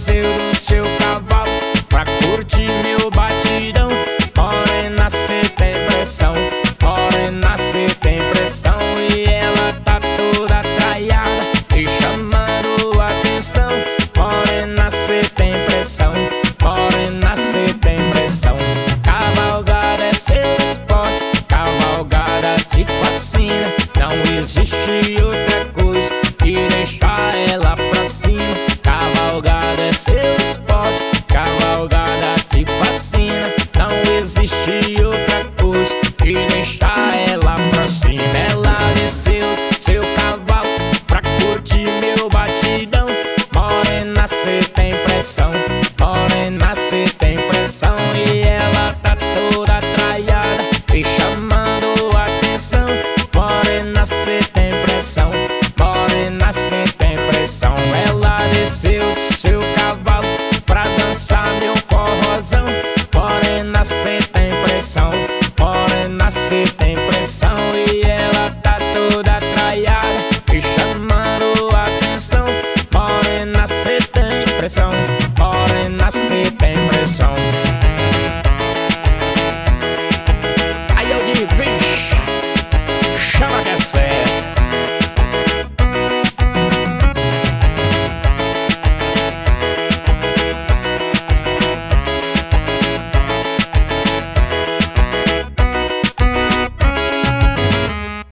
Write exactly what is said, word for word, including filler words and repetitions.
desceu do seu cavalo pra curtir meu batidão. Morena, cê tem pressão, morena, cê tem pressão. E ela tá toda traiada e chamando atenção. Morena, cê tem pressão, morena, cê tem pressão. Cavalgada é seu esporte, cavalgada te fascina. Não existe outra coisa que deixar ela pra cima. Cavalgada é seu esporte, cavalgada te fascina. Não existe outra coisa que deixar ela pra cima. Ela desceu seu cavalo pra curtir meu batidão. Morena, cê tem pressão, morena, cê tem pressão. E ela tá toda traiada e chamando atenção. Morena, cê tem pressão, morena, cê tem pressão. Ela desceu do seu cavalo pra dançar meu forrozão. Morena, cê tem pressão, morena, cê tem pressão. E ela tá toda traiada e chamando atenção. Morena, cê tem pressão, morena, cê tem pressão. Aí eu digo, vixe, chama que é sério.